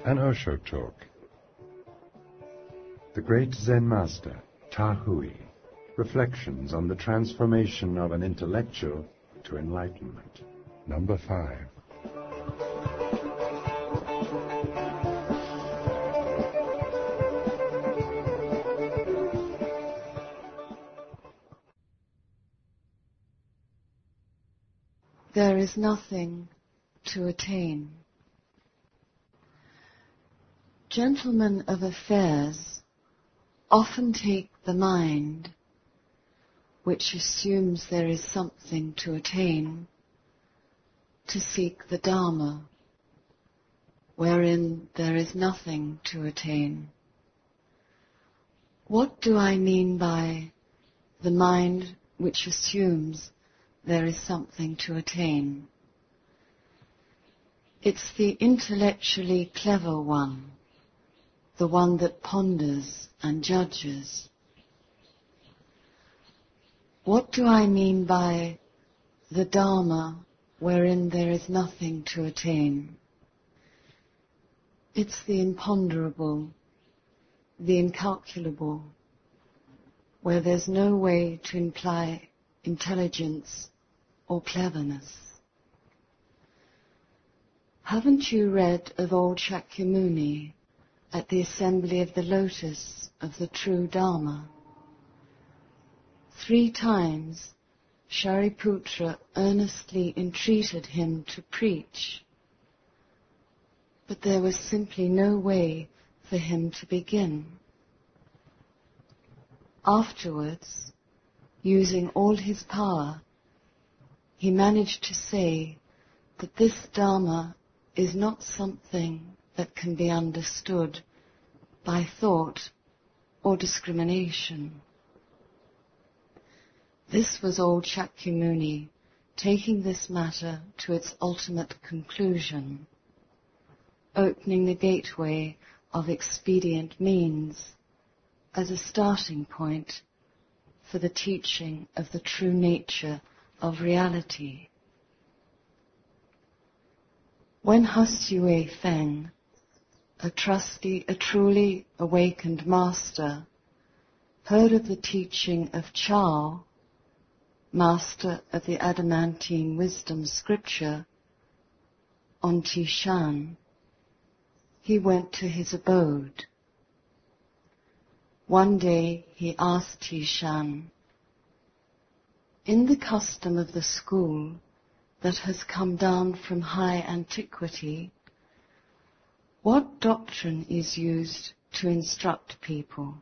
An Osho Talk. The great Zen master, Ta Hui, reflections on the transformation of an intellectual to enlightenment. Number 5. There is nothing to attain. Gentlemen of affairs often take the mind, which assumes there is something to attain, to seek the Dharma, wherein there is nothing to attain. What do I mean by the mind which assumes there is something to attain? It's the intellectually clever one, the one that ponders and judges. What do I mean by the Dharma wherein there is nothing to attain? It's the imponderable, the incalculable, where there's no way to imply intelligence or cleverness. Haven't you read of old Shakyamuni at the assembly of the lotus of the true Dharma? 3 times Shariputra earnestly entreated him to preach, but there was simply no way for him to begin. Afterwards, using all his power, he managed to say that this Dharma is not something that can be understood by thought or discrimination. This was old Shakyamuni taking this matter to its ultimate conclusion, opening the gateway of expedient means as a starting point for the teaching of the true nature of reality. When Hsüeh Feng, a truly awakened master, heard of the teaching of Chao, master of the adamantine wisdom scripture, on Tishan, he went to his abode. One day he asked Tishan, in the custom of the school that has come down from high antiquity, what doctrine is used to instruct people?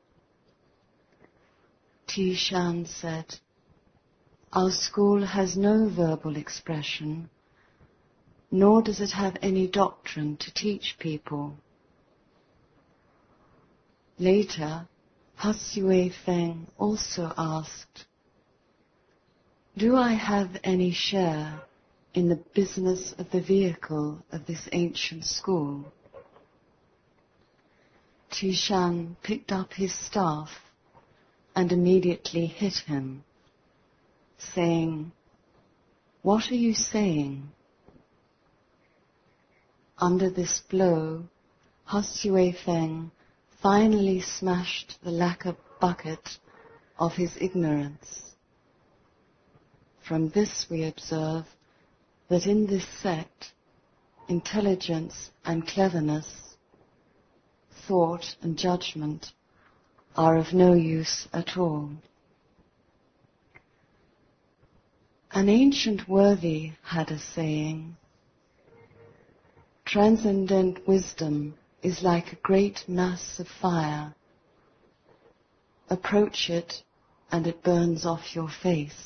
Tishan said, our school has no verbal expression, nor does it have any doctrine to teach people. Later, Hsüeh Feng also asked, do I have any share in the business of the vehicle of this ancient school? Tishan picked up his staff and immediately hit him, saying, what are you saying? Under this blow, Hsüeh Feng finally smashed the lacquer bucket of his ignorance. From this we observe that in this sect, intelligence and cleverness, thought and judgment are of no use at all. An ancient worthy had a saying, transcendent wisdom is like a great mass of fire. Approach it and it burns off your face.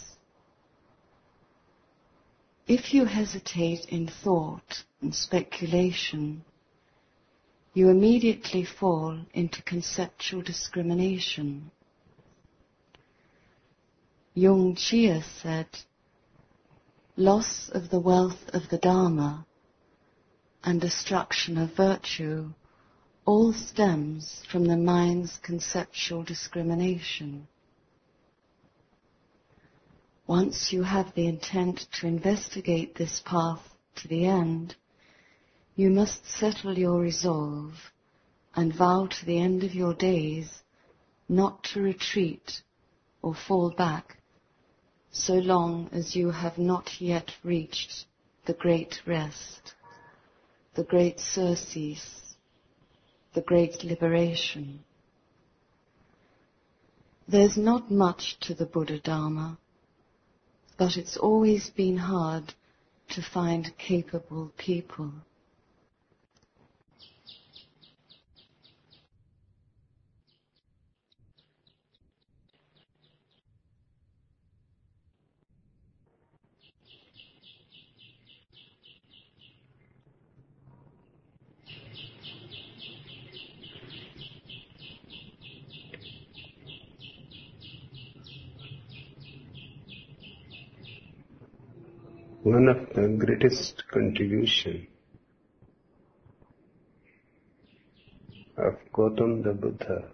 If you hesitate in thought and speculation, you immediately fall into conceptual discrimination. Jung Chia said, loss of the wealth of the Dharma and destruction of virtue all stems from the mind's conceptual discrimination. Once you have the intent to investigate this path to the end, You must settle your resolve and vow to the end of your days not to retreat or fall back so long as you have not yet reached the great rest, the great surcease, the great liberation. There's not much to the Buddha Dharma, but it's always been hard to find capable people. One of the greatest contribution of Gautam the Buddha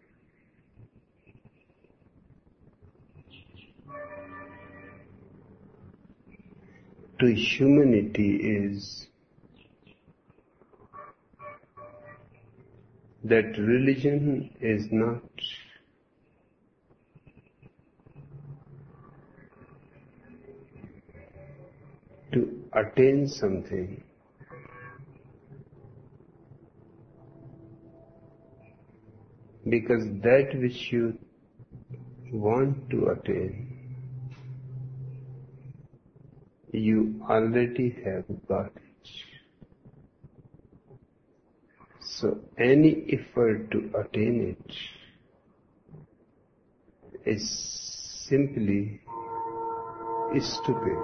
to humanity is that religion is not to attain something, because that which you want to attain, you already have got it. So any effort to attain it is simply stupid.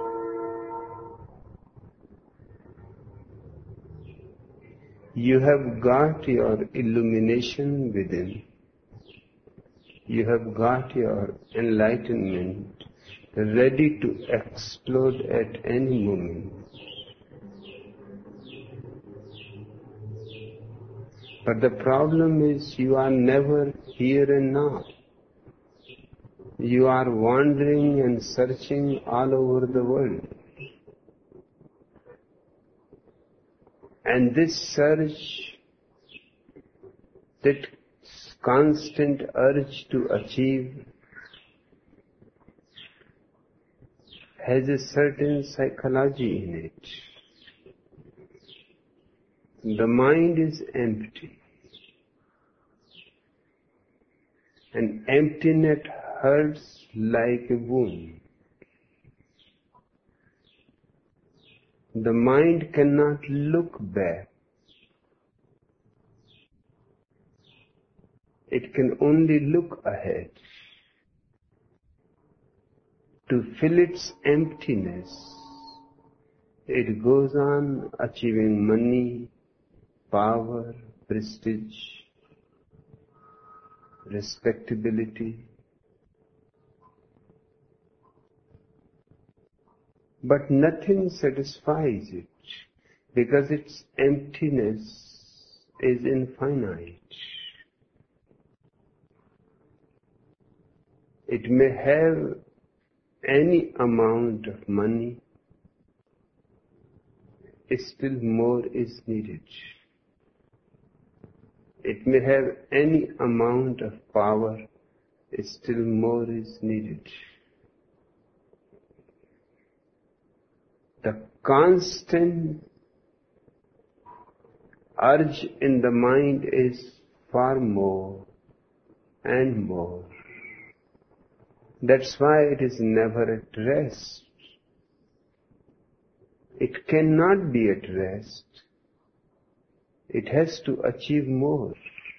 You have got your illumination within. You have got your enlightenment ready to explode at any moment. But the problem is you are never here and now. You are wandering and searching all over the world. And this search, that constant urge to achieve, has a certain psychology in it. The mind is empty. And emptiness hurts like a wound. The mind cannot look back. It can only look ahead. To fill its emptiness, it goes on achieving money, power, prestige, respectability. But nothing satisfies it, because its emptiness is infinite. It may have any amount of money, still more is needed. It may have any amount of power, still more is needed. The constant urge in the mind is far more and more. That's why it is never at rest. It cannot be at rest. It has to achieve more.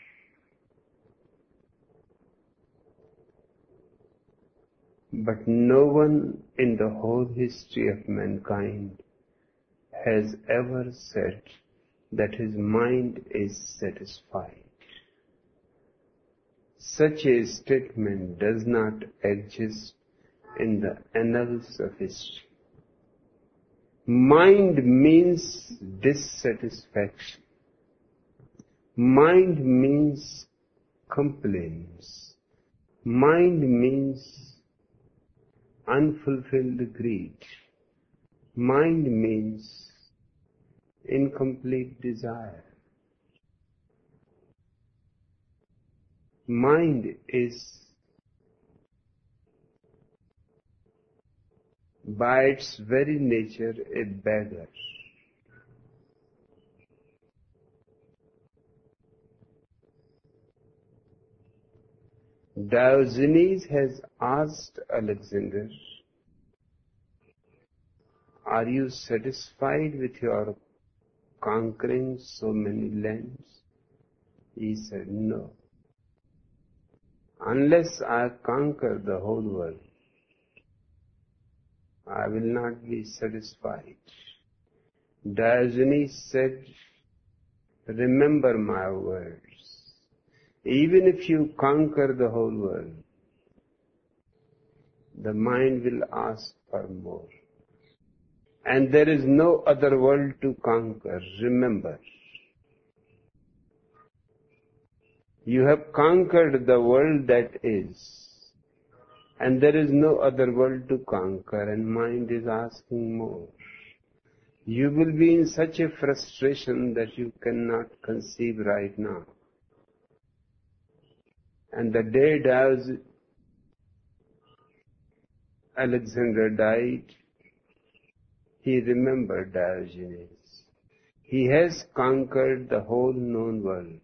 But no one in the whole history of mankind has ever said that his mind is satisfied. Such a statement does not exist in the annals of history. Mind means dissatisfaction. Mind means complaints. Mind means unfulfilled greed. Mind means incomplete desire. Mind is by its very nature a beggar. Diogenes has asked Alexander, "Are you satisfied with your conquering so many lands?" He said, "No. Unless I conquer the whole world, I will not be satisfied." Diogenes said, "Remember my words. Even if you conquer the whole world, the mind will ask for more. And there is no other world to conquer. Remember, you have conquered the world that is, and there is no other world to conquer, and mind is asking more. You will be in such a frustration that you cannot conceive right now." And the day Alexander died, he remembered Diogenes. He has conquered the whole known world.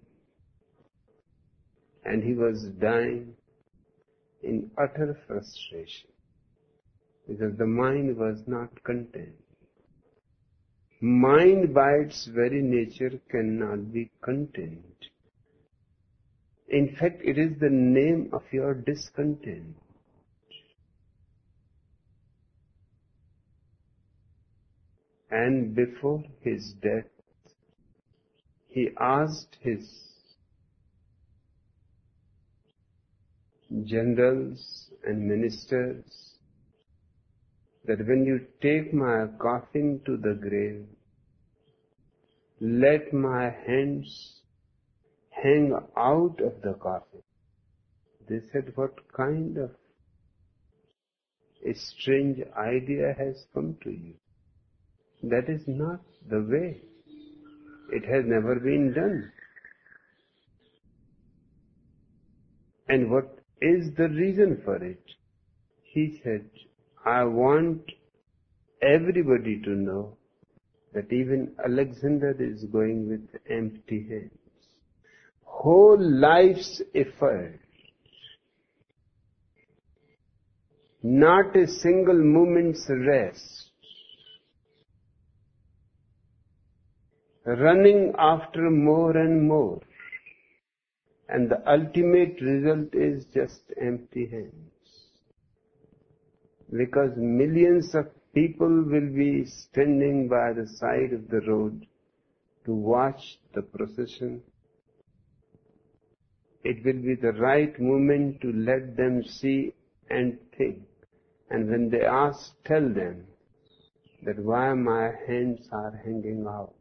And he was dying in utter frustration because the mind was not content. Mind by its very nature cannot be content. In fact, it is the name of your discontent. And before his death, he asked his generals and ministers that when you take my coffin to the grave, let my hands hang out of the coffin. They said, "What kind of a strange idea has come to you? That is not the way. It has never been done." "And what is the reason for it?" He said, "I want everybody to know that even Alexander is going with empty hands. Whole life's effort, not a single moment's rest, running after more and more, and the ultimate result is just empty hands. Because millions of people will be standing by the side of the road to watch the procession. It will be the right moment to let them see and think. And when they ask, tell them that why my hands are hanging out.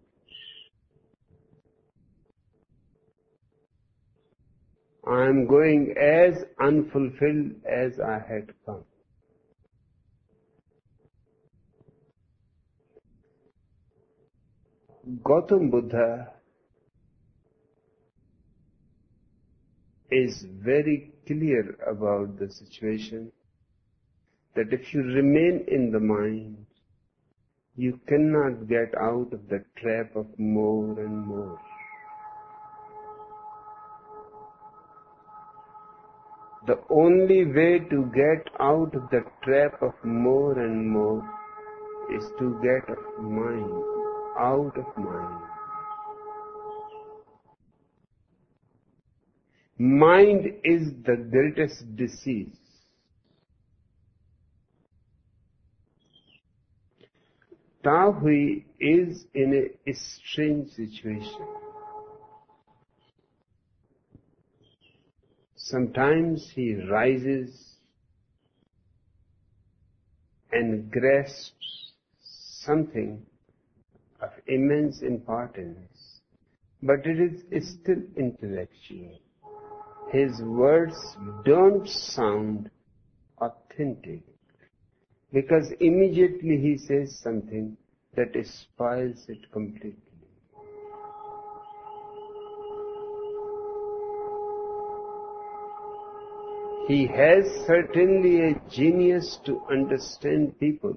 I am going as unfulfilled as I had come." Gautam Buddha is very clear about the situation that if you remain in the mind, you cannot get out of the trap of more and more. The only way to get out of the trap of more and more is to get out of mind. Mind is the greatest disease. Tao Hui is in a strange situation. Sometimes he rises and grasps something of immense importance, but it is still intellectual. His words don't sound authentic because immediately he says something that spoils it completely. He has certainly a genius to understand people.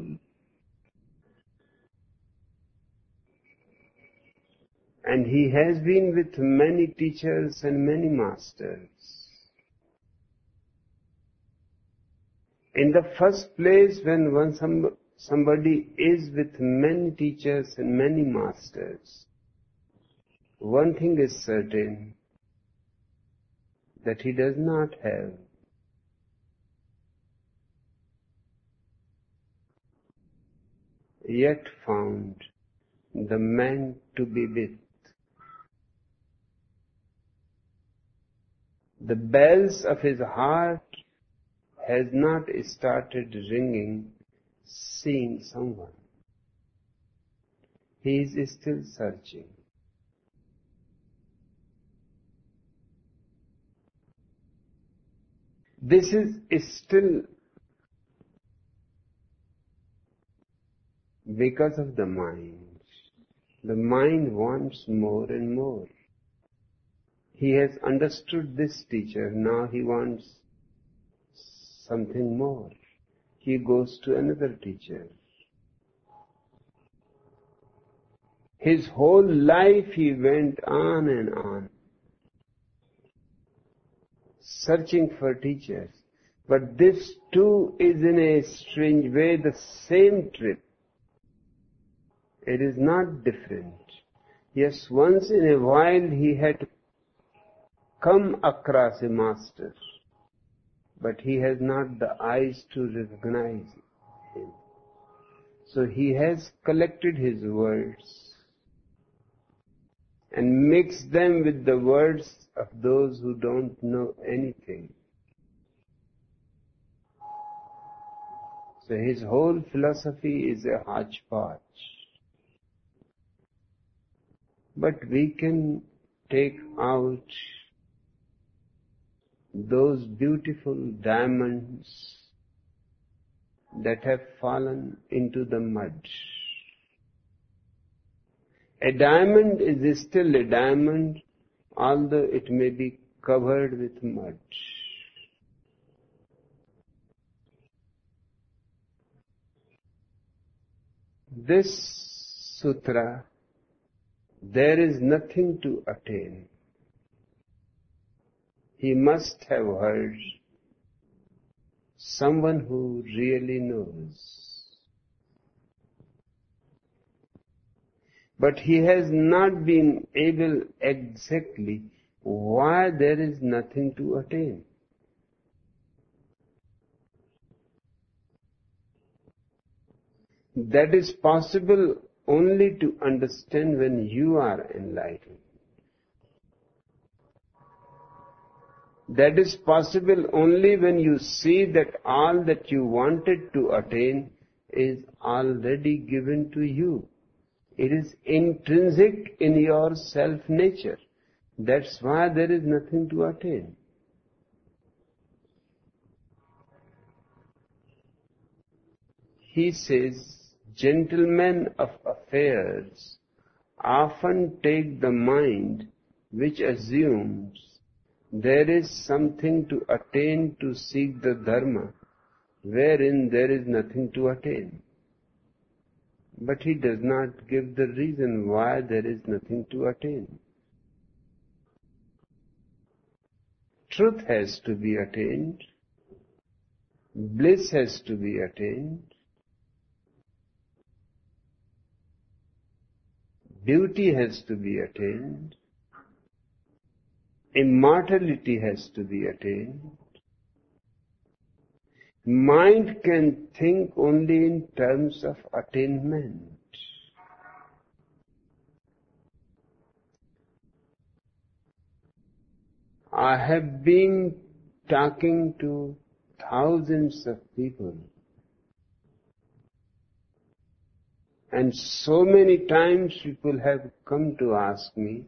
And he has been with many teachers and many masters. In the first place, when somebody is with many teachers and many masters, one thing is certain, that he does not have yet found the man to be with. The bells of his heart has not started ringing, seeing someone. He is still searching. This is still because of the mind. The mind wants more and more. He has understood this teacher, now he wants something more. He goes to another teacher. His whole life he went on and on, searching for teachers. But this too is in a strange way the same trip. It is not different. Yes, once in a while he had come across a master, but he has not the eyes to recognize him. So he has collected his words and mixed them with the words of those who don't know anything. So his whole philosophy is a hodgepodge. But we can take out those beautiful diamonds that have fallen into the mud. A diamond is still a diamond, although it may be covered with mud. This sutra, there is nothing to attain. He must have heard someone who really knows. But he has not been able exactly why there is nothing to attain. That is possible only to understand when you are enlightened. That is possible only when you see that all that you wanted to attain is already given to you. It is intrinsic in your self-nature. That's why there is nothing to attain. He says, gentlemen of affairs often take the mind which assumes there is something to attain to seek the dharma, wherein there is nothing to attain. But he does not give the reason why there is nothing to attain. Truth has to be attained. Bliss has to be attained. Beauty has to be attained. Immortality has to be attained. Mind can think only in terms of attainment. I have been talking to thousands of people, and so many times people have come to ask me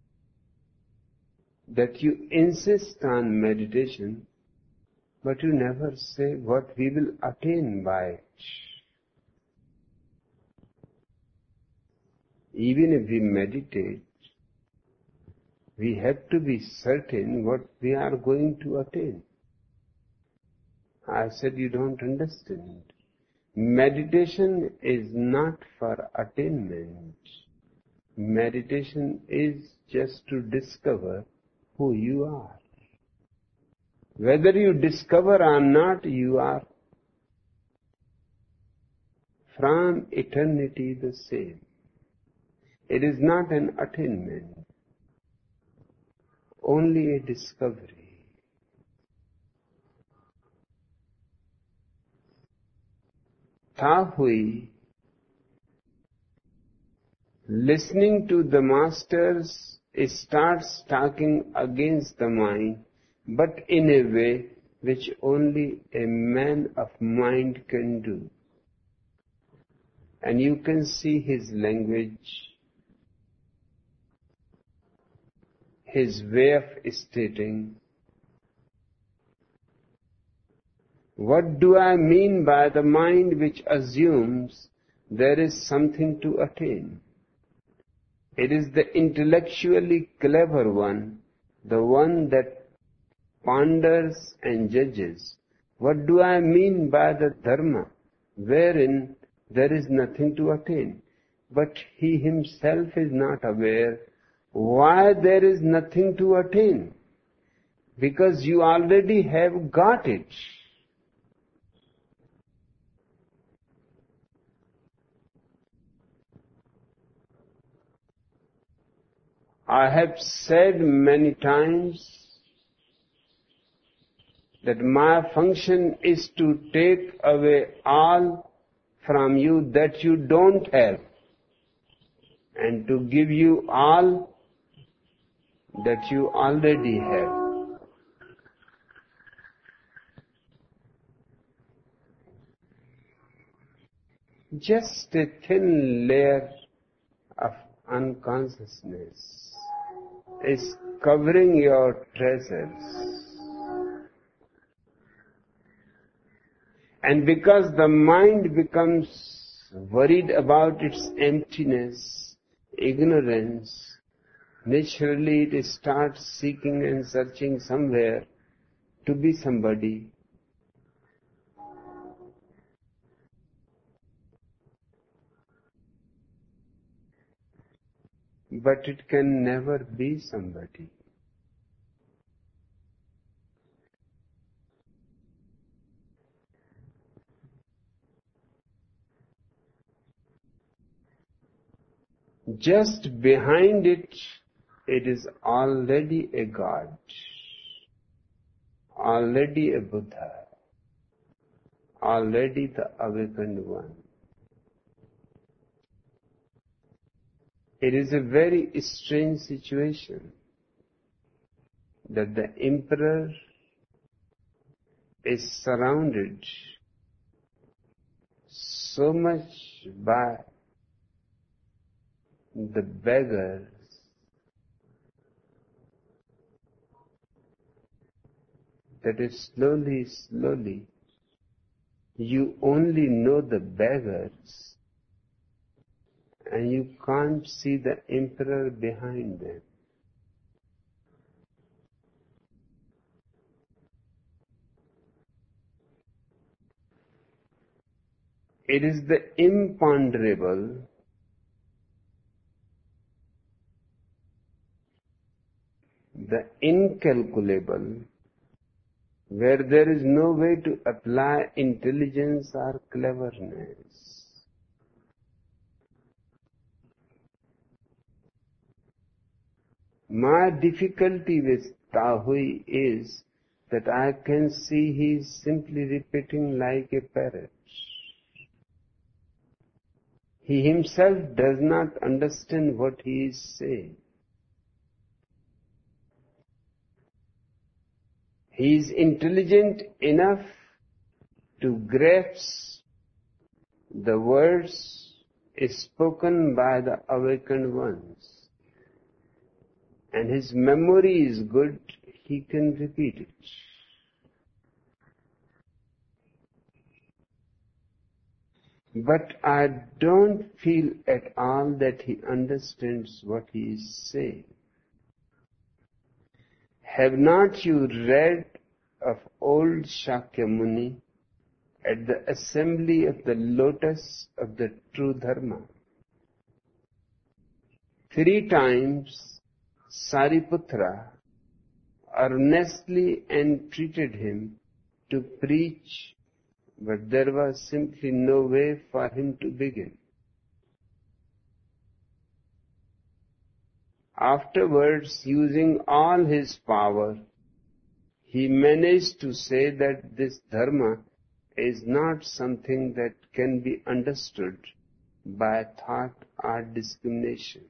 that you insist on meditation, but you never say what we will attain by it. Even if we meditate, we have to be certain what we are going to attain. I said, you don't understand. Meditation is not for attainment. Meditation is just to discover who you are. Whether you discover or not, you are from eternity the same. It is not an attainment, only a discovery. Tahui, listening to the masters, starts talking against the mind, but in a way which only a man of mind can do. And you can see his language, his way of stating. What do I mean by the mind which assumes there is something to attain? It is the intellectually clever one, the one that ponders and judges. What do I mean by the dharma, wherein there is nothing to attain? But he himself is not aware why there is nothing to attain. Because you already have got it. I have said many times that my function is to take away all from you that you don't have, and to give you all that you already have. Just a thin layer of unconsciousness is covering your treasures. And because the mind becomes worried about its emptiness, ignorance, naturally it starts seeking and searching somewhere to be somebody. But it can never be somebody. Just behind it, it is already a God, already a Buddha, already the awakened one. It is a very strange situation that the emperor is surrounded so much by the beggars that is slowly, you only know the beggars and you can't see the emperor behind them. It is the imponderable, the incalculable, where there is no way to apply intelligence or cleverness. My difficulty with Tahui is that I can see he is simply repeating like a parrot. He himself does not understand what he is saying. He is intelligent enough to grasp the words spoken by the awakened ones. And his memory is good, he can repeat it. But I don't feel at all that he understands what he is saying. Have not you read of old Shakyamuni at the assembly of the lotus of the true Dharma. 3 times Sariputra earnestly entreated him to preach, but there was simply no way for him to begin. Afterwards, using all his power, he managed to say that this Dharma is not something that can be understood by thought or discrimination.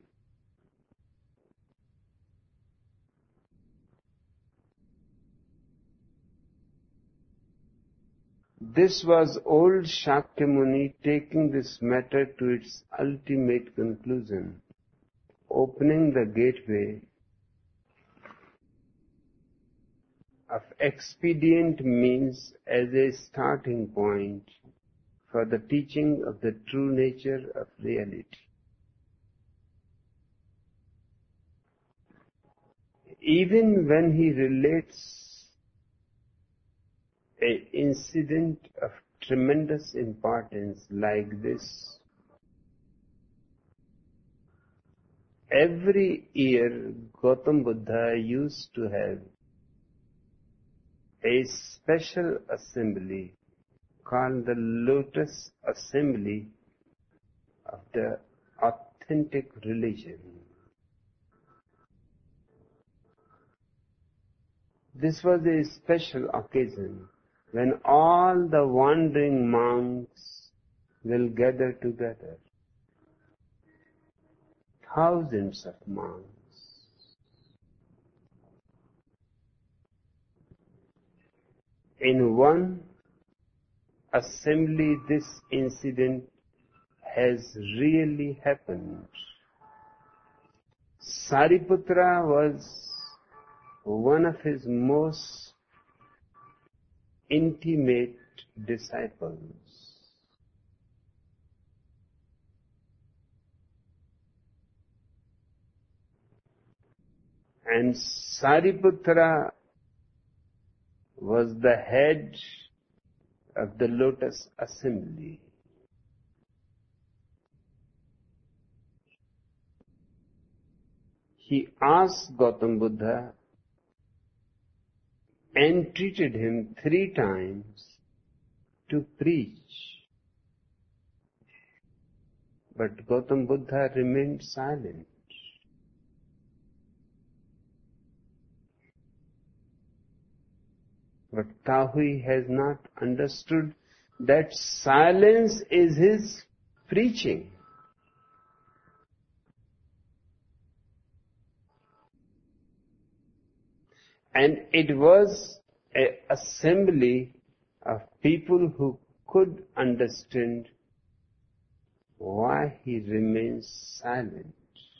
This was old Shakyamuni taking this matter to its ultimate conclusion, opening the gateway of expedient means as a starting point for the teaching of the true nature of reality. Even when he relates an incident of tremendous importance like this, every year Gautam Buddha used to have a special assembly called the Lotus Assembly of the Authentic Religion. This was a special occasion when all the wandering monks will gather together. Thousands of monks. In one assembly, this incident has really happened. Sariputra was one of his most intimate disciples. And Sariputra was the head of the Lotus Assembly. He asked Gautam Buddha, entreated him 3 times to preach. But Gautam Buddha remained silent. But Tahui has not understood that silence is his preaching. And it was an assembly of people who could understand why he remains silent.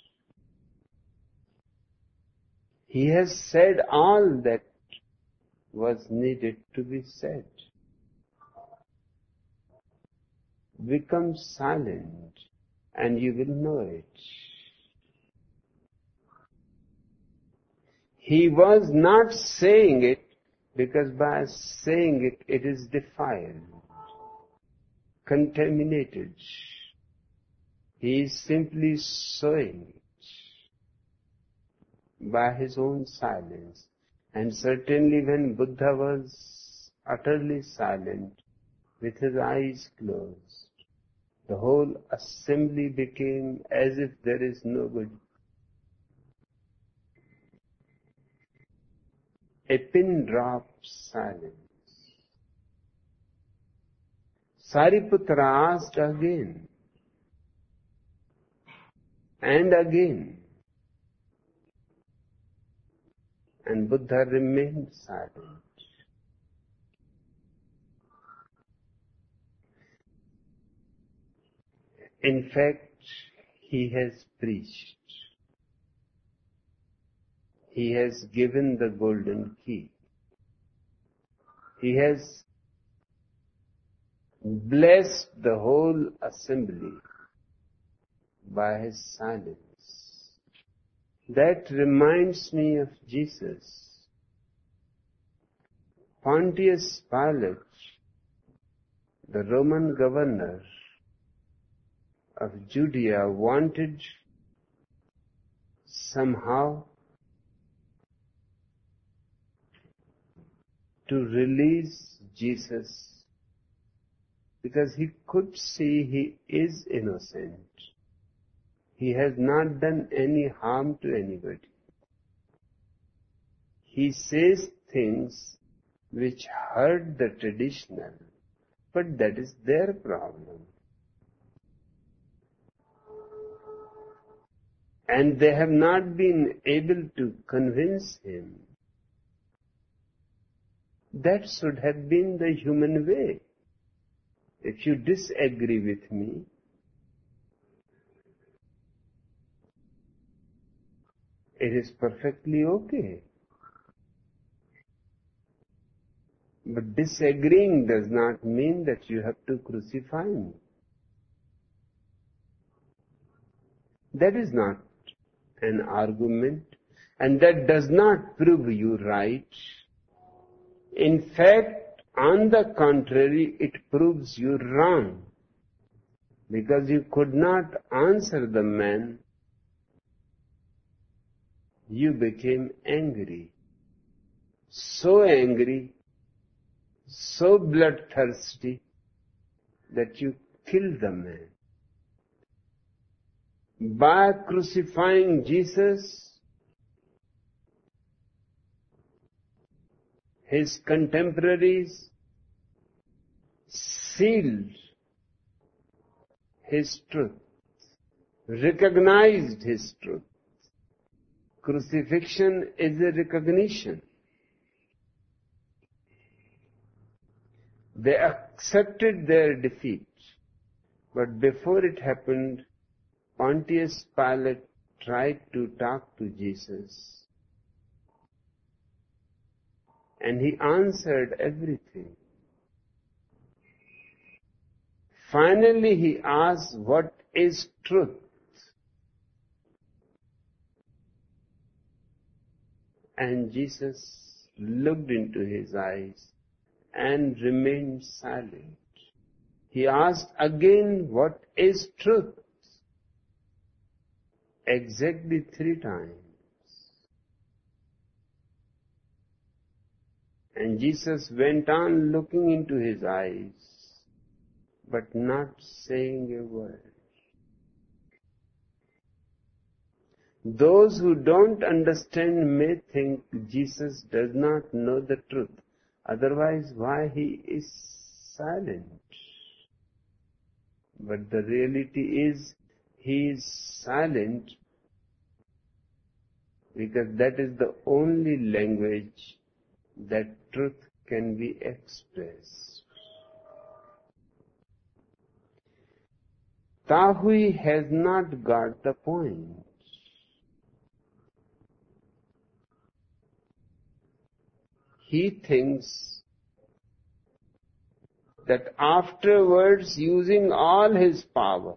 He has said all that was needed to be said. Become silent and you will know it. He was not saying it because by saying it, it is defiled, contaminated. He is simply showing it by his own silence. And certainly when Buddha was utterly silent, with his eyes closed, the whole assembly became as if there is nobody. A pin drop silence. Sariputra asked again and again, and Buddha remained silent. In fact, he has preached. He has given the golden key. He has blessed the whole assembly by his silence. That reminds me of Jesus. Pontius Pilate, the Roman governor of Judea, wanted somehow to release Jesus because he could see he is innocent. He has not done any harm to anybody. He says things which hurt the traditional, but that is their problem. And they have not been able to convince him. That should have been the human way. If you disagree with me, it is perfectly okay. But disagreeing does not mean that you have to crucify me. That is not an argument, and that does not prove you right. In fact, on the contrary, it proves you wrong, because you could not answer the man. You became angry, so bloodthirsty, that you killed the man. By crucifying Jesus, his contemporaries sealed his truth, recognized his truth. Crucifixion is a recognition. They accepted their defeat, but before it happened, Pontius Pilate tried to talk to Jesus, and he answered everything. Finally, he asked, "What is truth?" And Jesus looked into his eyes and remained silent. He asked again, "What is truth?" Exactly 3 times. And Jesus went on looking into his eyes, but not saying a word. Those who don't understand may think Jesus does not know the truth. Otherwise, why he is silent? But the reality is, he is silent because that is the only language that truth can be expressed. Tahui has not got the point. He thinks that afterwards, using all his power,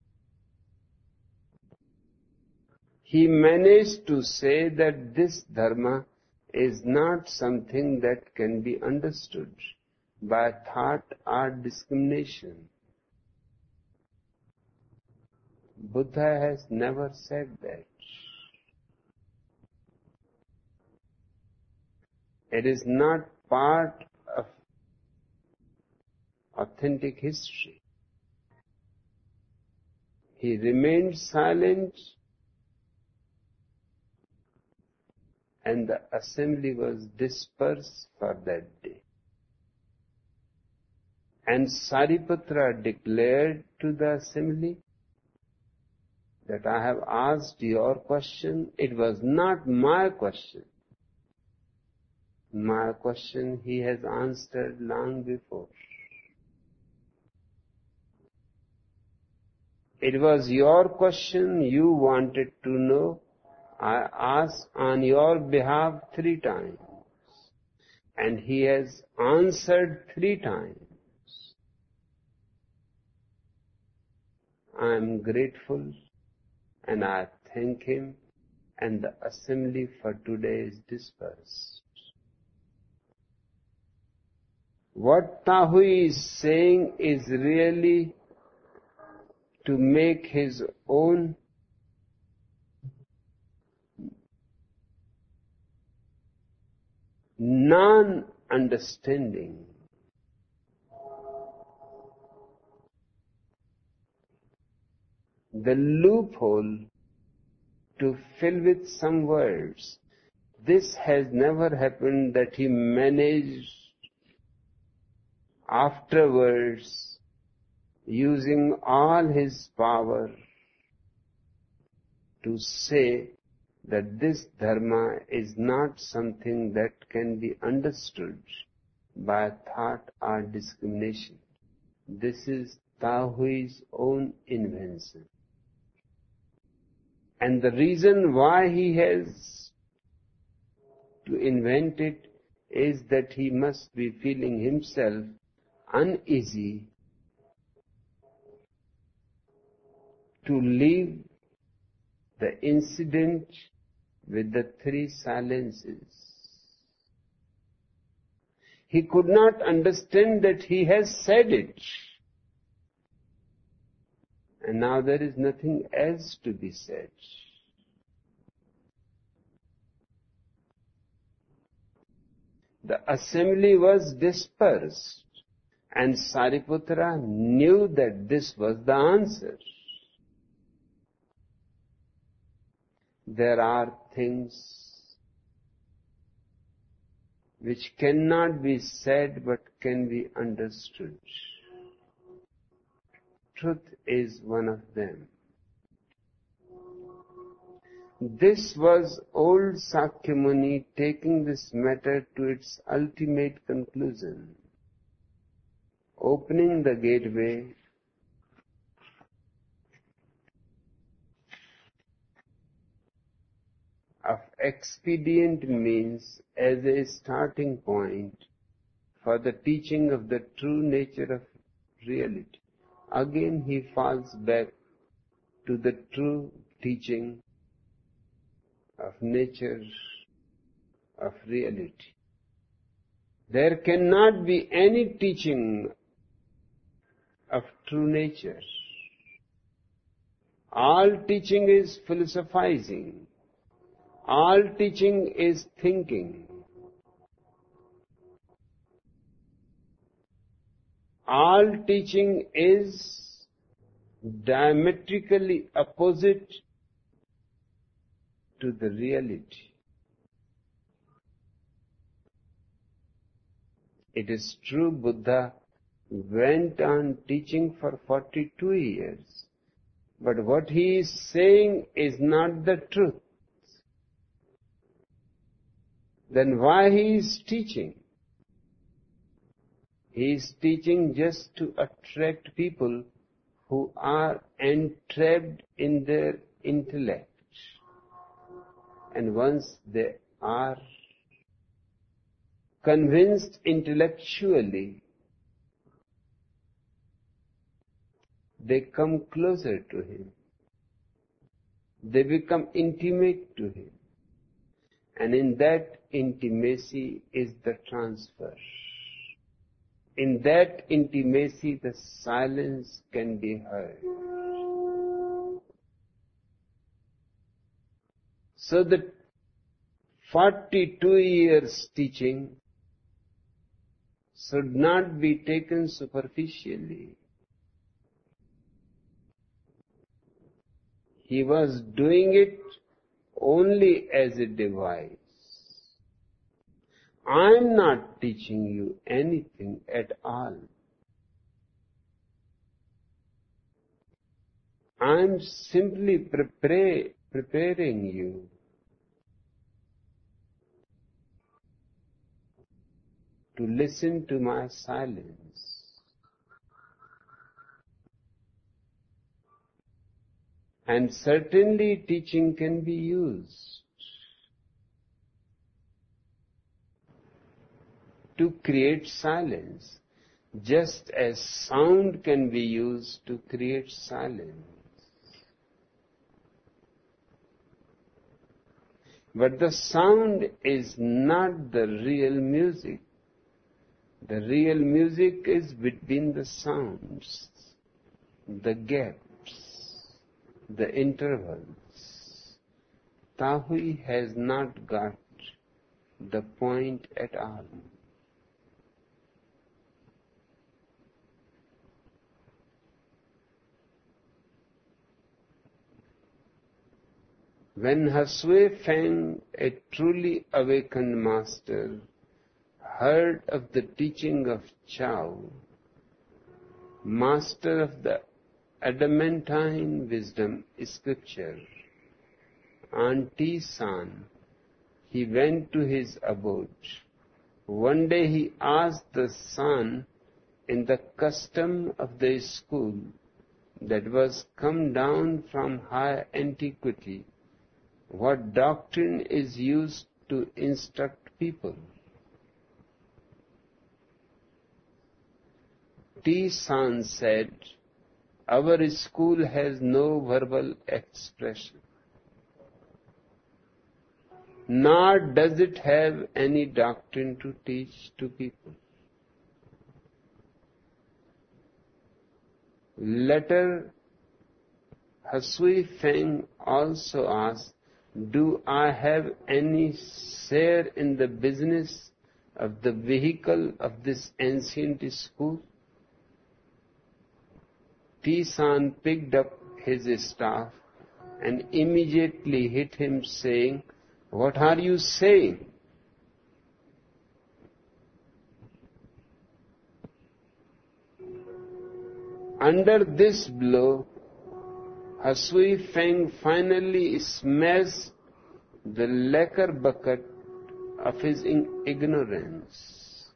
he managed to say that this dharma is not something that can be understood by thought or discrimination. Buddha has never said that. It is not part of authentic history. He remained silent, and the assembly was dispersed for that day. And Saripatra declared to the assembly that I have asked your question. It was not my question. My question he has answered long before. It was your question you wanted to know. I asked on your behalf 3 times. And he has answered 3 times. I am grateful and I thank him, and the assembly for today is dispersed. What Tahui is saying is really to make his own non-understanding the loophole to fill with some words. This has never happened that he managed afterwards, using all his power, to say that this dharma is not something that can be understood by thought or discrimination. This is Taohui's own invention. And the reason why he has to invent it is that he must be feeling himself uneasy to leave the incident with the three silences. He could not understand that he has said it. And now there is nothing else to be said. The assembly was dispersed, and Sariputra knew that this was the answer. There are things which cannot be said but can be understood. Truth is one of them. This was old Sakyamuni taking this matter to its ultimate conclusion, opening the gateway of expedient means as a starting point for the teaching of the true nature of reality. Again he falls back to the true teaching of nature of reality. There cannot be any teaching of true nature. All teaching is philosophizing. All teaching is thinking. All teaching is diametrically opposite to the reality. It is true Buddha went on teaching for 42 years, but what he is saying is not the truth. Then why he is teaching? He is teaching just to attract people who are entrapped in their intellect. And once they are convinced intellectually, they come closer to him. They become intimate to him. And in that intimacy is the transfer. In that intimacy, the silence can be heard. So the 42 years teaching should not be taken superficially. He was doing it only as a device. I am not teaching you anything at all. I am simply preparing you to listen to my silence. And certainly teaching can be used to create silence, just as sound can be used to create silence. But the sound is not the real music. The real music is between the sounds, the gaps, the intervals. Tahui has not got the point at all. When Hasui Feng, a truly awakened master, heard of the teaching of Chao, master of the adamantine wisdom scripture, on Tisan, he went to his abode. One day he asked the son, in the custom of the school that was come down from high antiquity, what doctrine is used to instruct people. T-San said, our school has no verbal expression, nor does it have any doctrine to teach to people. Later, Hasui Feng also asked, do I have any share in the business of the vehicle of this ancient school? T-San picked up his staff and immediately hit him, saying, what are you saying? Under this blow, Hasui Feng finally smashed the lacquer bucket of his ignorance.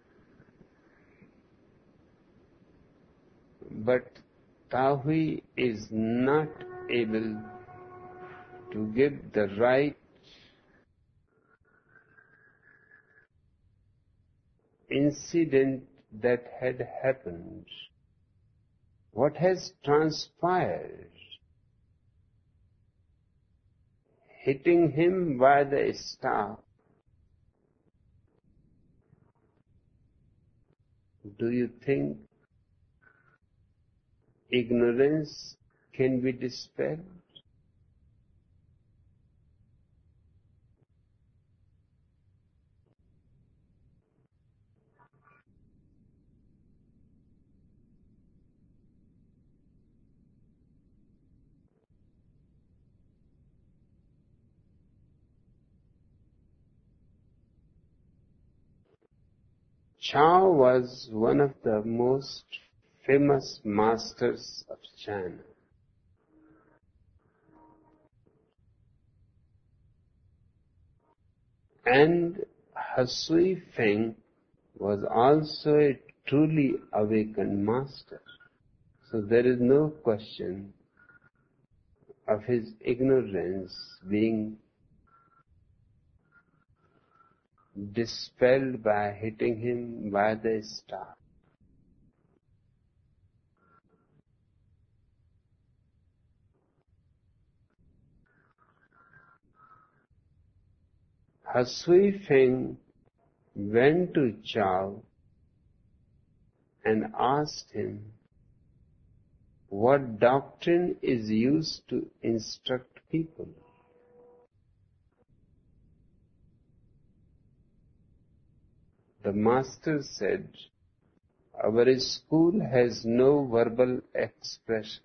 But Tahui is not able to give the right incident that had happened. What has transpired? Hitting him by the staff. Do you think ignorance can be dispelled? Chao was one of the most famous masters of China. And Hasui Feng was also a truly awakened master. So there is no question of his ignorance being dispelled by hitting him by the staff. Hasui Feng went to Chao and asked him, what doctrine is used to instruct people? The master said, our school has no verbal expression,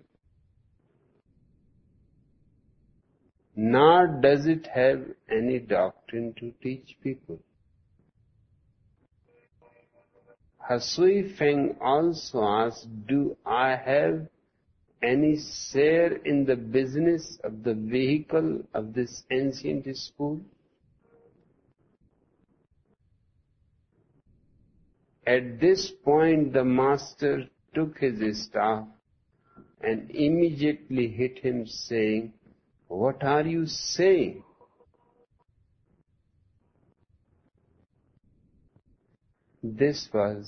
nor does it have any doctrine to teach people. Hasui Feng also asked, do I have any share in the business of the vehicle of this ancient school? At this point, the master took his staff and immediately hit him, saying, what are you saying? This was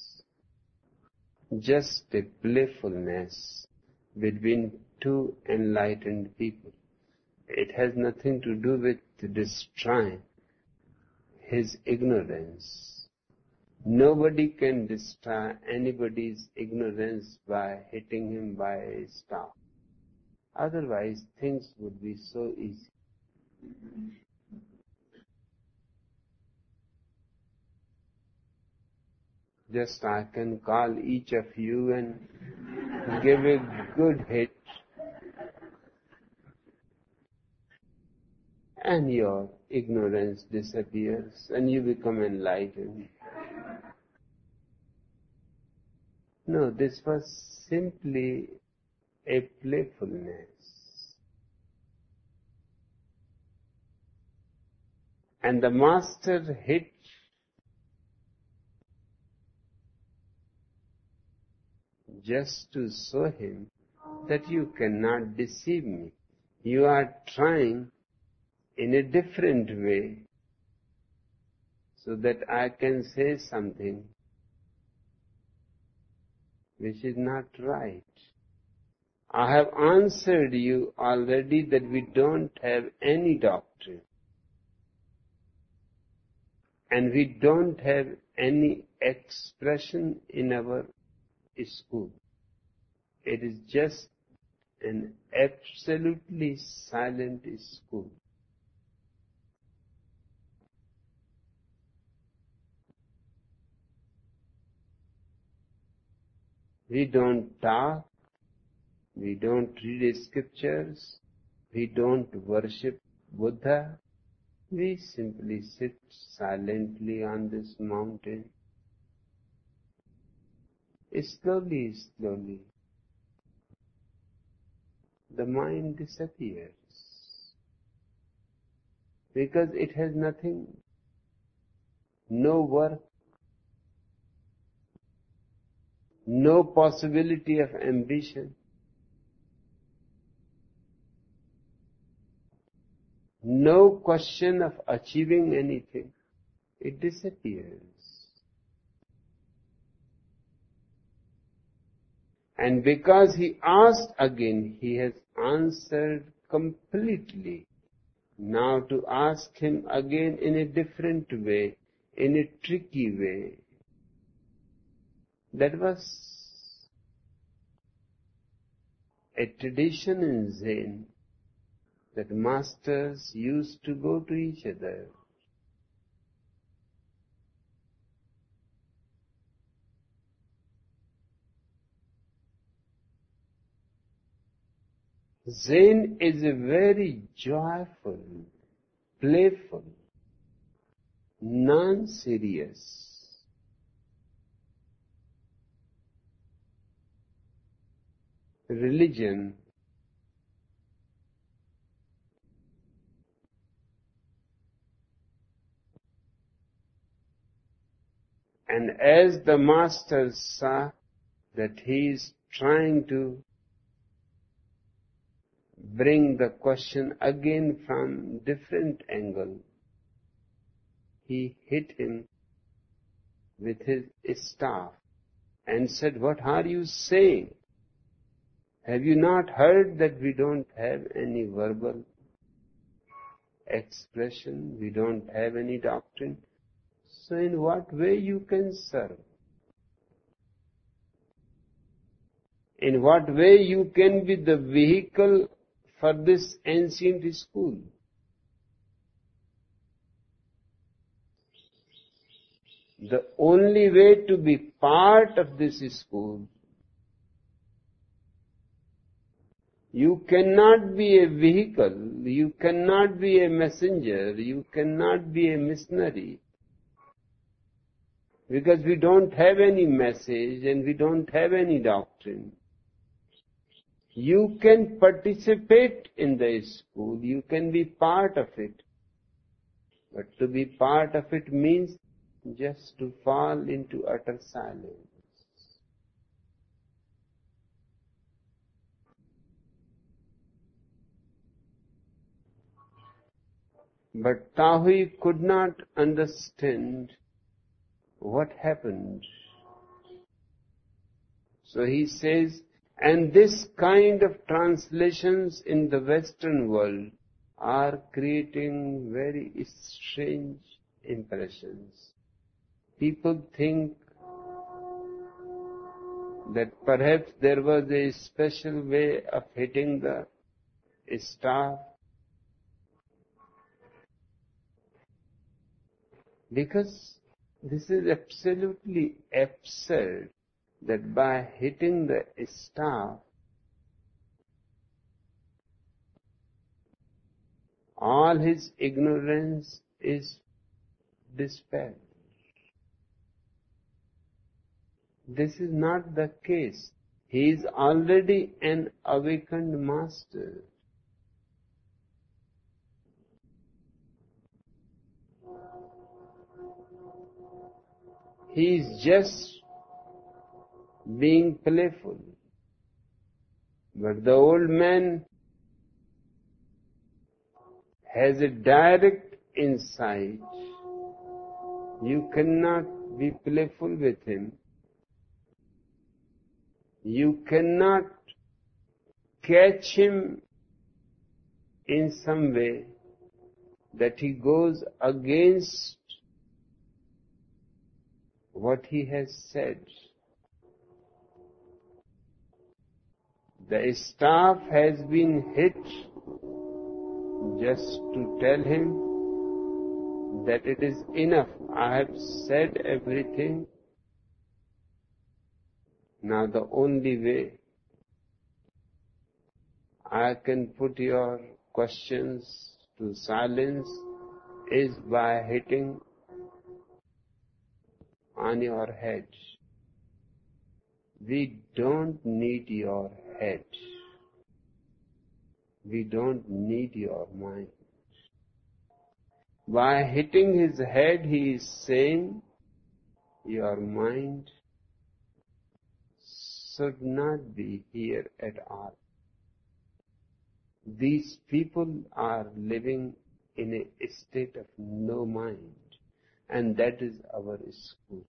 just a playfulness between two enlightened people. It has nothing to do with destroying his ignorance. Nobody can destroy anybody's ignorance by hitting him by a staff. Otherwise, things would be so easy. Just I can call each of you and give a good hit, and your ignorance disappears and you become enlightened. No, this was simply a playfulness. And the master hit just to show him that you cannot deceive me. You are trying in a different way so that I can say something which is not right. I have answered you already that we don't have any doctrine and we don't have any expression in our school. It is just an absolutely silent school. We don't talk, we don't read scriptures, we don't worship Buddha. We simply sit silently on this mountain. Slowly, slowly, the mind disappears because it has nothing, no work, no possibility of ambition, no question of achieving anything. It disappears. And because he asked again, he has answered completely. Now to ask him again in a different way, in a tricky way, that was a tradition in Zen that masters used to go to each other. Zen is a very joyful, playful, non-serious religion. And as the master saw that he is trying to bring the question again from different angle, he hit him with his staff and said, "What are you saying? Have you not heard that we don't have any verbal expression? We don't have any doctrine. So in what way you can serve? In what way you can be the vehicle for this ancient school?" The only way to be part of this school, you cannot be a vehicle, you cannot be a messenger, you cannot be a missionary, because we don't have any message and we don't have any doctrine. You can participate in the school, you can be part of it, but to be part of it means just to fall into utter silence. But Tahui could not understand what happened. So he says, and this kind of translations in the Western world are creating very strange impressions. people think that perhaps there was a special way of hitting the staff, because this is absolutely absurd that by hitting the staff, all his ignorance is dispelled. This is not the case. He is already an awakened master. He is just being playful. But the old man has a direct insight. You cannot be playful with him. You cannot catch him in some way that he goes against what he has said. The staff has been hit just to tell him that it is enough. I have said everything. Now the only way I can put your questions to silence is by hitting on your head. We don't need your head. We don't need your mind. By hitting his head, he is saying, your mind should not be here at all. These people are living in a state of no mind, and that is our school.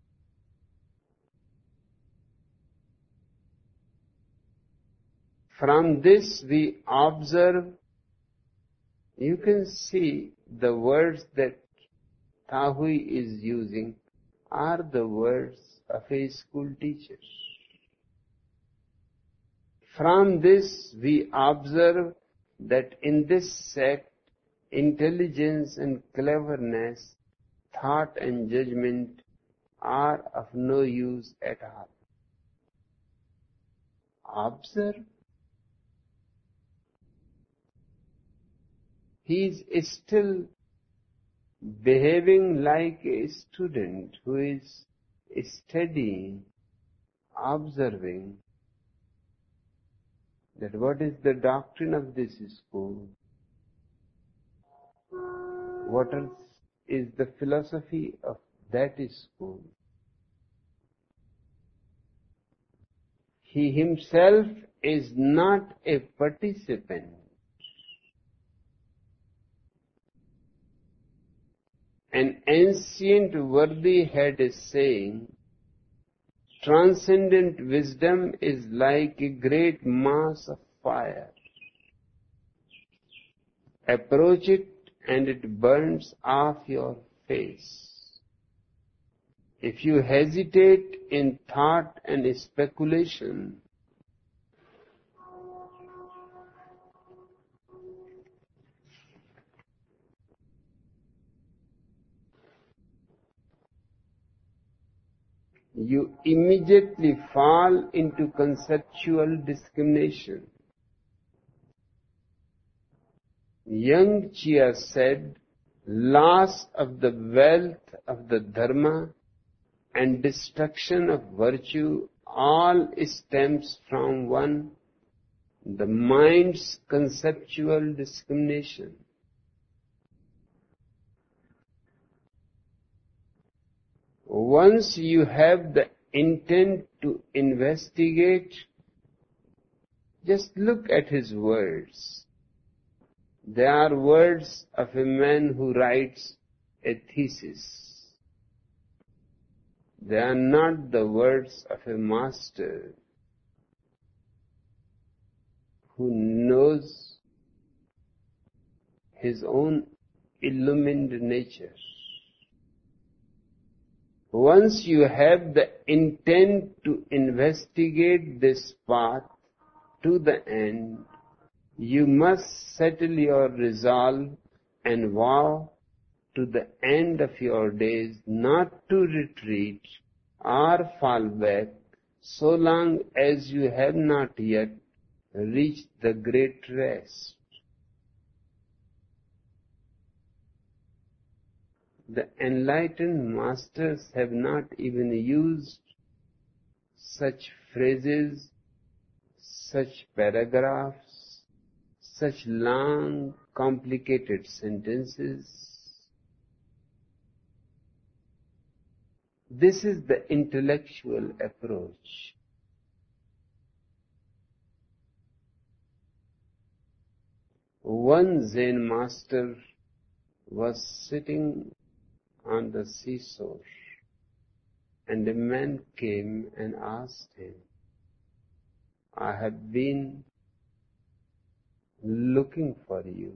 From this we observe, you can see the words that Tahui is using are the words of a school teacher. From this we observe that in this sect, intelligence and cleverness, thought and judgment are of no use at all. Observe. He is still behaving like a student who is studying, observing that what is the doctrine of this school, what else is the philosophy of that school. He himself is not a participant. An ancient worthy had a saying, transcendent wisdom is like a great mass of fire. Approach it and it burns off your face. If you hesitate in thought and speculation, you immediately fall into conceptual discrimination. Young Chia said, loss of the wealth of the dharma and destruction of virtue all stems from one, the mind's conceptual discrimination. Once you have the intent to investigate, just look at his words. They are words of a man who writes a thesis. They are not the words of a master who knows his own illumined nature. Once you have the intent to investigate this path to the end, you must settle your resolve and vow to the end of your days not to retreat or fall back so long as you have not yet reached the great rest. The enlightened masters have not even used such phrases, such paragraphs, such long, complicated sentences. This is the intellectual approach. One Zen master was sitting on the seashore, and a man came and asked him, "I have been looking for you,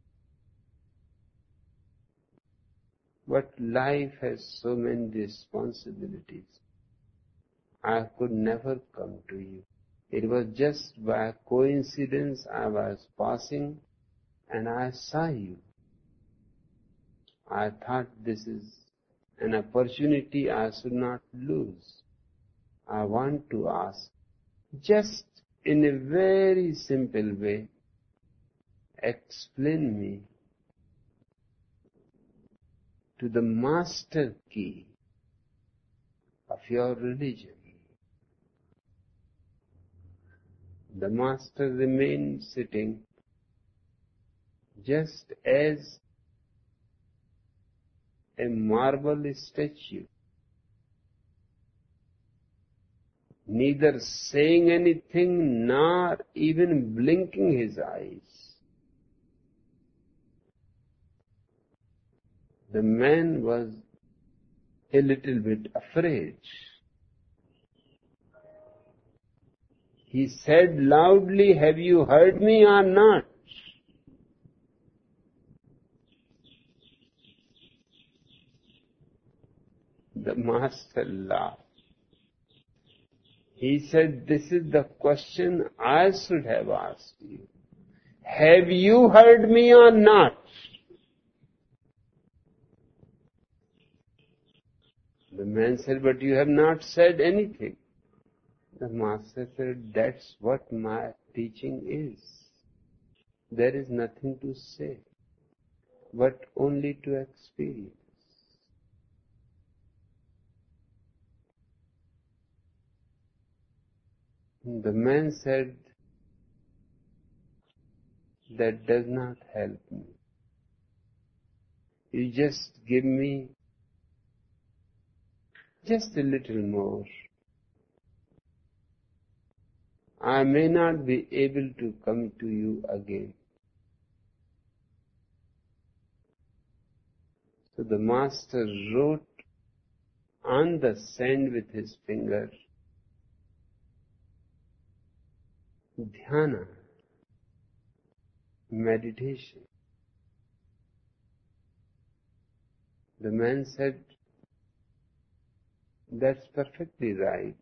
but life has so many responsibilities. I could never come to you. It was just by coincidence I was passing and I saw you. I thought this is an opportunity I should not lose. I want to ask, just in a very simple way, explain me to the master key of your religion." The master remained sitting just as a marble statue, neither saying anything nor even blinking his eyes. The man was a little bit afraid. He said loudly, "Have you heard me or not?" The master laughed. He said, "This is the question I should have asked you. Have you heard me or not?" The man said, "But you have not said anything." The master said, "That's what my teaching is. There is nothing to say, but only to experience." The man said, "That does not help me. You just give me just a little more. I may not be able to come to you again." So the master wrote on the sand with his finger, "Dhyana," meditation. The man said, "That's perfectly right,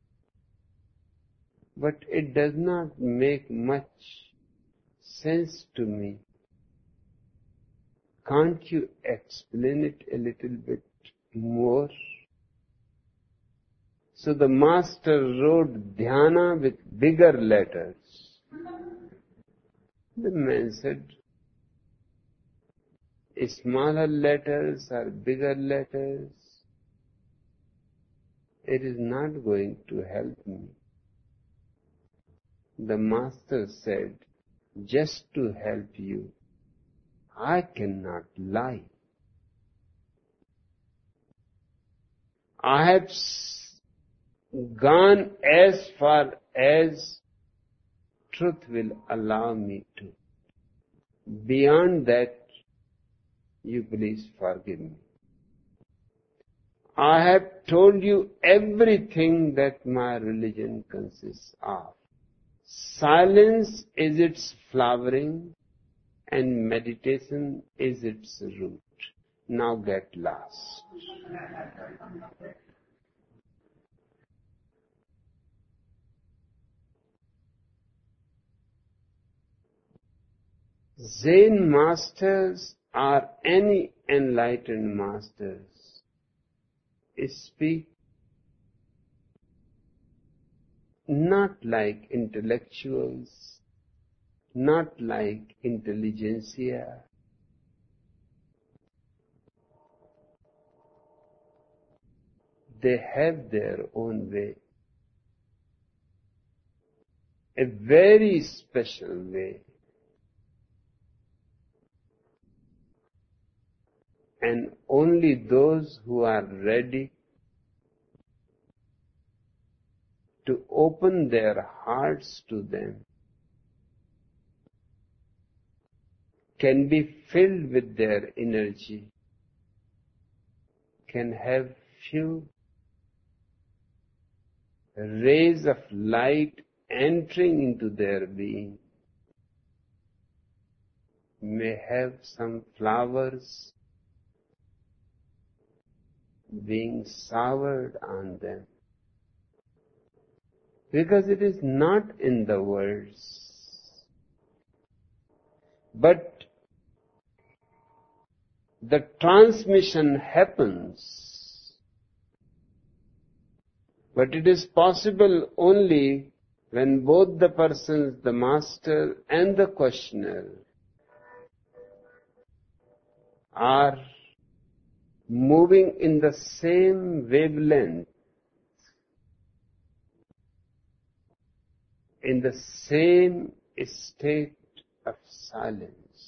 but it does not make much sense to me. Can't you explain it a little bit more?" So the master wrote Dhyana with bigger letters. The man said, "Smaller letters or bigger letters, it is not going to help me." The master said, "Just to help you, I cannot lie. I have gone as far as truth will allow me to. Beyond that, you please forgive me. I have told you everything that my religion consists of. Silence is its flowering and meditation is its root. now get lost. Zen masters or any enlightened masters speak not like intellectuals, not like intelligentsia. They have their own way, a very special way. And only those who are ready to open their hearts to them can be filled with their energy, can have few rays of light entering into their being, may have some flowers being showered on them. Because it is not in the words, but the transmission happens. But it is possible only when both the persons, the master and the questioner, are moving in the same wavelength, in the same state of silence.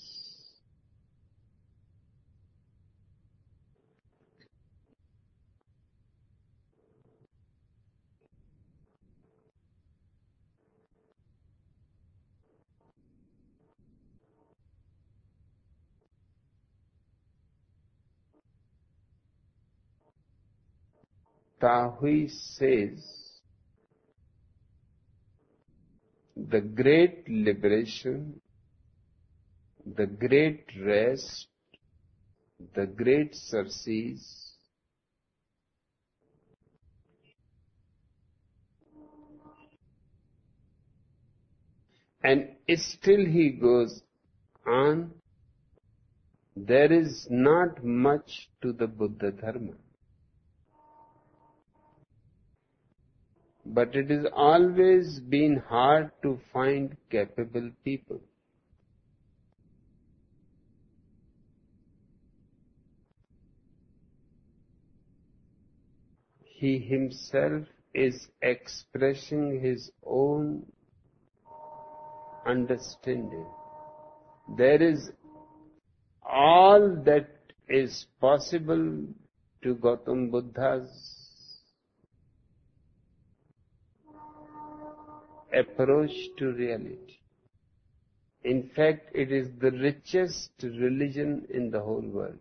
Tahui says, the great liberation, the great rest, the great surcease and still he goes on, there is not much to the Buddha Dharma. But it has always been hard to find capable people. He himself is expressing his own understanding. There is all that is possible to Gautam Buddha's approach to reality. In fact, it is the richest religion in the whole world.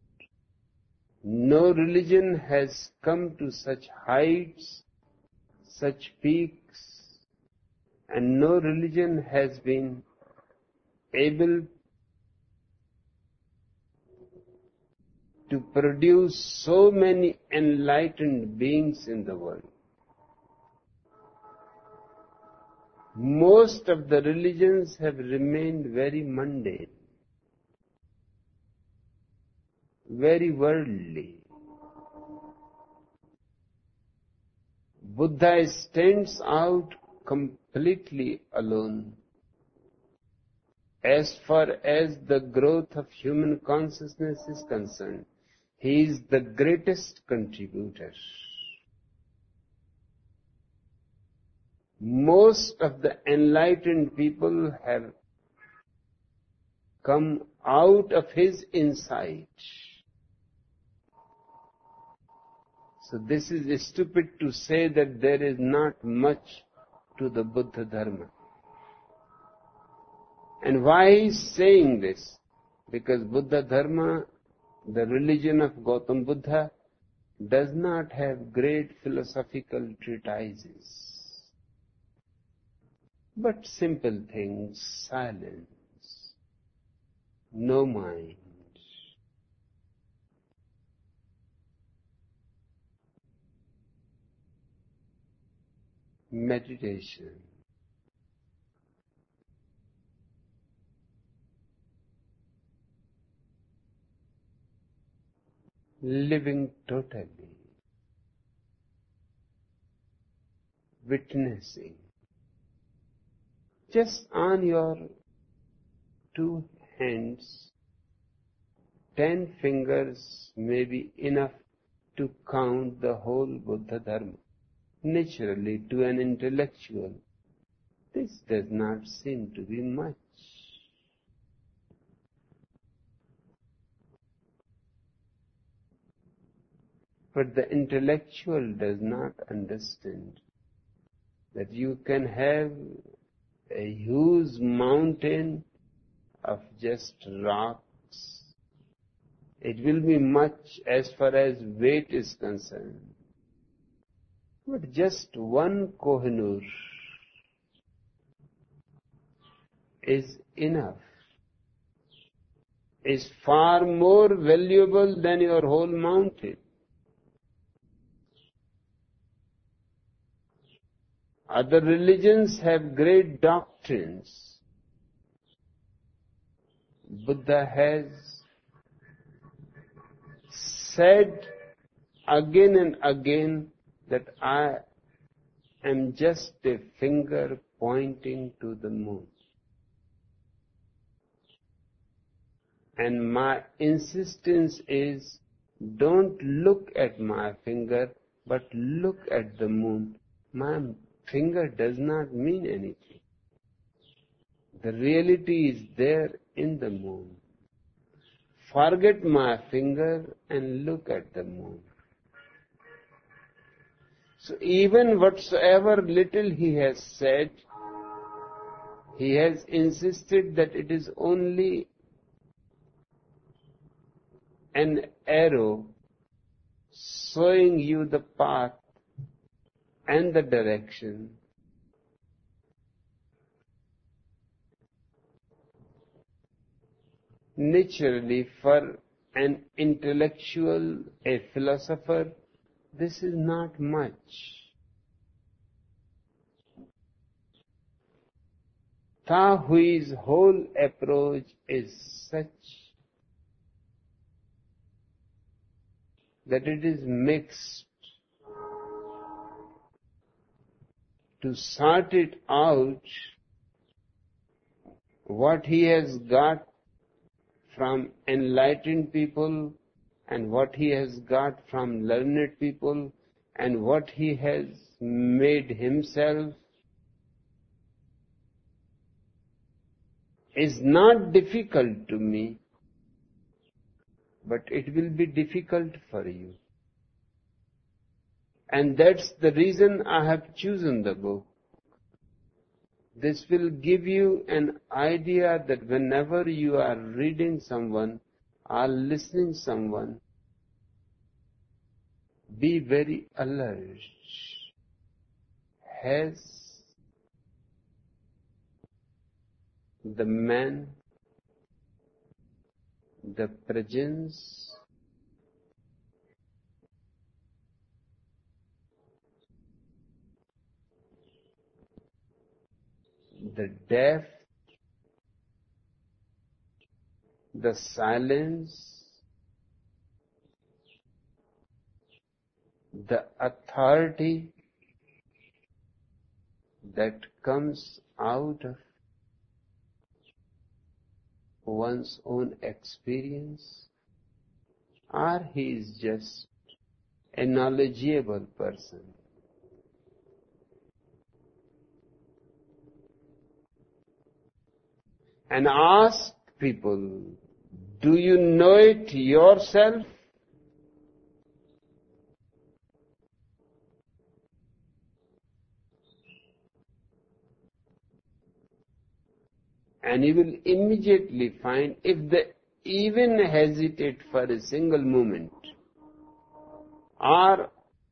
No religion has come to such heights, such peaks, and no religion has been able to produce so many enlightened beings in the world. Most of the religions have remained very mundane, very worldly. Buddha stands out completely alone. As far as the growth of human consciousness is concerned, he is the greatest contributor. Most of the enlightened people have come out of his insight. So this is stupid to say that there is not much to the Buddha Dharma. And why he is saying this? Because Buddha Dharma, the religion of Gautam Buddha, does not have great philosophical treatises, but simple things: silence, no mind, meditation. Living totally, witnessing. Just on your 2 hands, 10 fingers may be enough to count the whole Buddha Dharma. Naturally, to an intellectual, this does not seem to be much. But the intellectual does not understand that you can have a huge mountain of just rocks. It will be much as far as weight is concerned. But just one Kohinoor is enough, is far more valuable than your whole mountain. Other religions have great doctrines. Buddha has said again and again that I am just a finger pointing to the moon. And my insistence is, don't look at my finger, but look at the moon. My finger does not mean anything. The reality is there in the moon. Forget my finger and look at the moon. So even whatsoever little he has said, he has insisted that it is only an arrow showing you the path and the direction. Naturally, for an intellectual, a philosopher, this is not much. Tha Hui's whole approach is such that it is mixed. To sort it out, what he has got from enlightened people and what he has got from learned people and what he has made himself is not difficult to me, but it will be difficult for you. And that's the reason I have chosen the book. This will give you an idea that whenever you are reading someone or listening someone, be very alert. Has the man the presence the depth, the silence, the authority that comes out of one's own experience, or he is just a knowledgeable person. And ask people, do you know it yourself? And you will immediately find, if they even hesitate for a single moment, or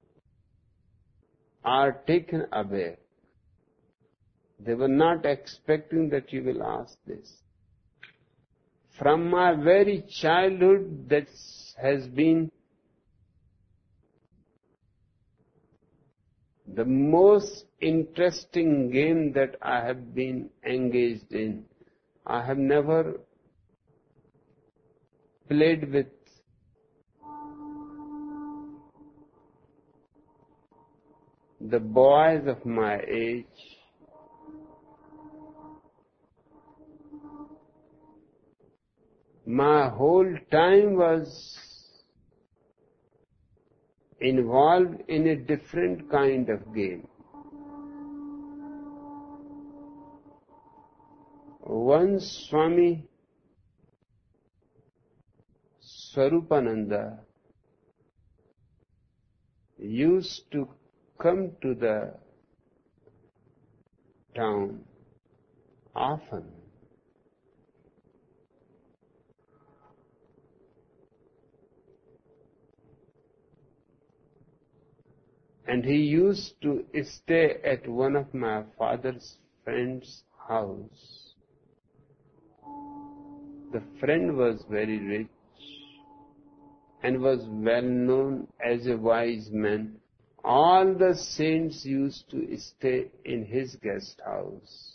are taken aback, they were not expecting that you will ask this. From my very childhood, that has been the most interesting game that I have been engaged in. I have never played with the boys of my age. My whole time was involved in a different kind of game. Once Swami Swarupananda used to come to the town often. And he used to stay at one of my father's friend's house. The friend was very rich and was well known as a wise man. All the saints used to stay in his guest house.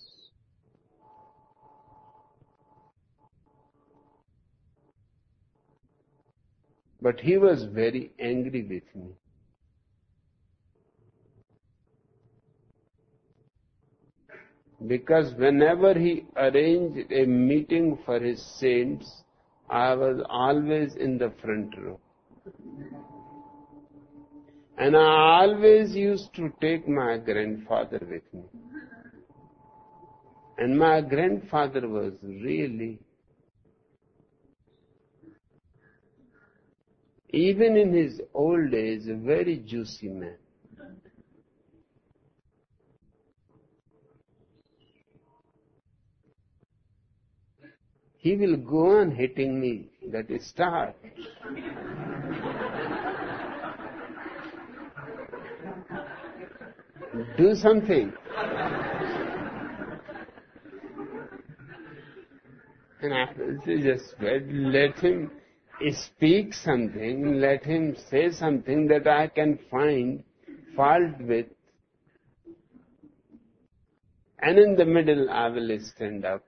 But he was very angry with me. Because whenever he arranged a meeting for his saints, I was always in the front row. And I always used to take my grandfather with me. And my grandfather was really, even in his old age, a very juicy man. He will go on hitting me, that is start. Do something. And I just let him speak something, let him say something that I can find fault with. And in the middle I will stand up.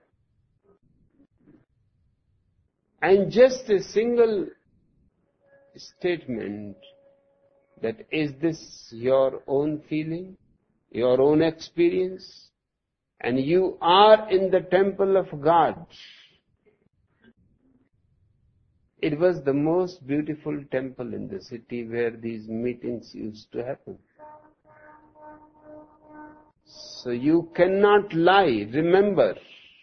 And just a single statement that is this your own feeling, your own experience, and you are in the temple of God. It was the most beautiful temple in the city where these meetings used to happen. So you cannot lie, remember.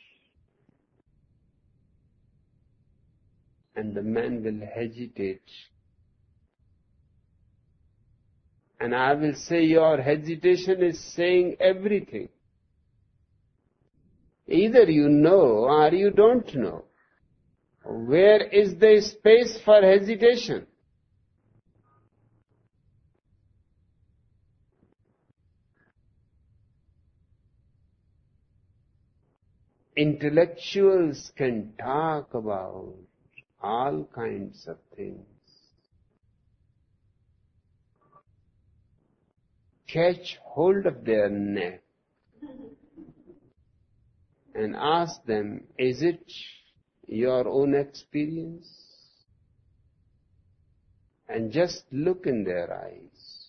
And the man will hesitate. And I will say your hesitation is saying everything. Either you know or you don't know. Where is the space for hesitation? Intellectuals can talk about all kinds of things. Catch hold of their neck and ask them, is it your own experience? And just look in their eyes.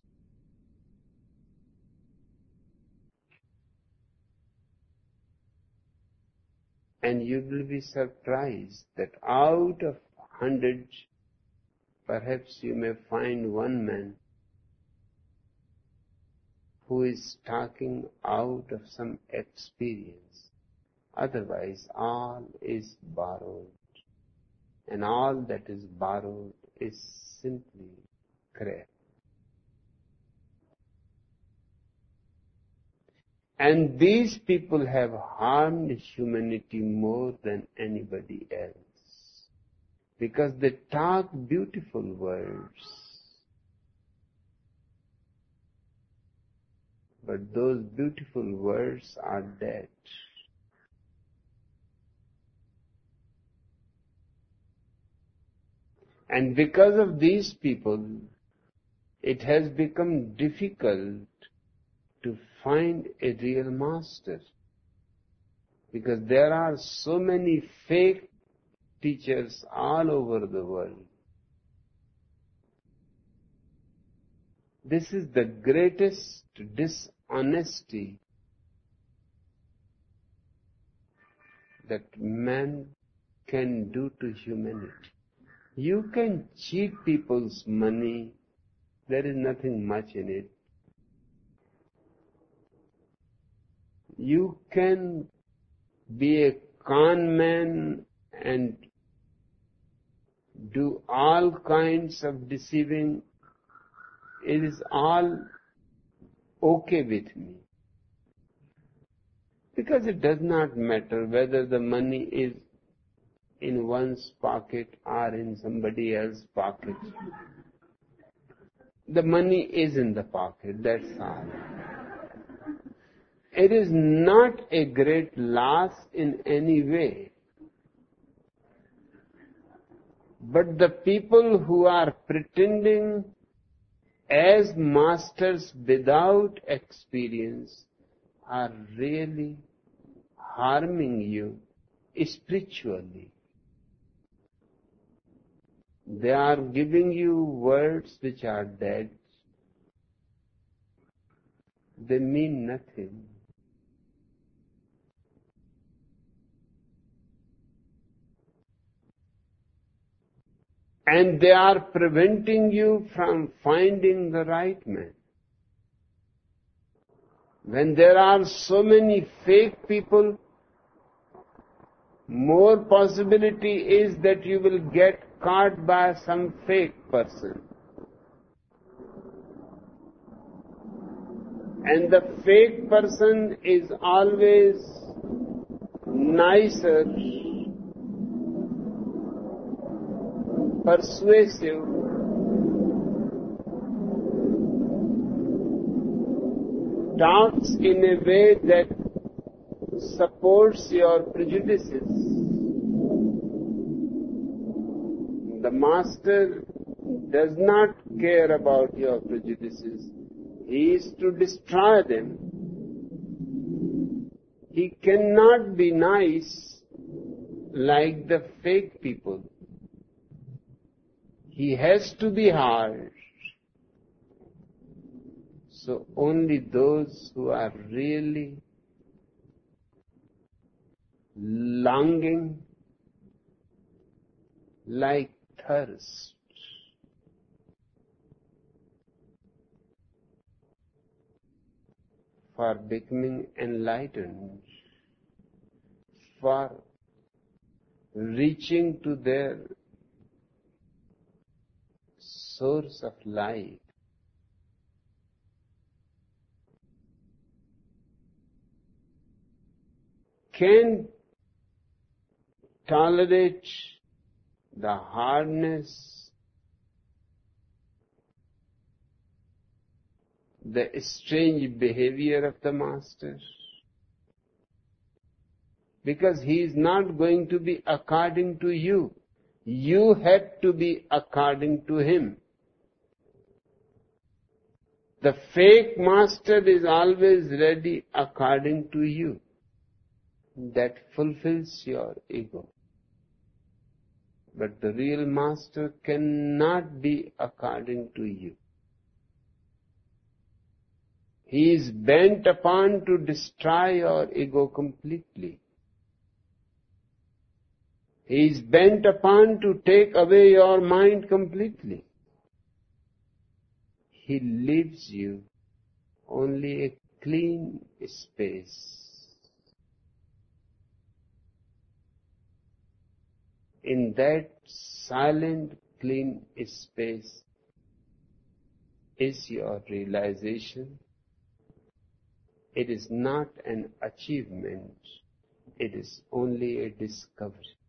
And you will be surprised that out of 100, perhaps you may find one man who is talking out of some experience. Otherwise, all is borrowed. And all that is borrowed is simply crap. And these people have harmed humanity more than anybody else. Because they talk beautiful words. But those beautiful words are dead. And because of these people, it has become difficult to find a real master. Because there are so many fake teachers all over the world. This is the greatest dishonesty that man can do to humanity. You can cheat people's money. There is nothing much in it. You can be a con man and do all kinds of deceiving. It is all okay with me. Because it does not matter whether the money is in one's pocket or in somebody else's pocket. The money is in the pocket, that's all. It is not a great loss in any way. But the people who are pretending as masters without experience are really harming you spiritually. They are giving you words which are dead. They mean nothing. And they are preventing you from finding the right man. When there are so many fake people, more possibility is that you will get caught by some fake person. And the fake person is always nicer, persuasive, talks in a way that supports your prejudices. The master does not care about your prejudices. He is to destroy them. He cannot be nice like the fake people. He has to be harsh. So only those who are really longing like thirst for becoming enlightened, for reaching to their source of life, can tolerate the hardness, the strange behavior of the master. Because he is not going to be according to you. You had to be according to him. The fake master is always ready according to you. That fulfills your ego. But the real master cannot be according to you. He is bent upon to destroy your ego completely. He is bent upon to take away your mind completely. He leaves you only a clean space. In that silent, clean space is your realization. It is not an achievement. It is only a discovery.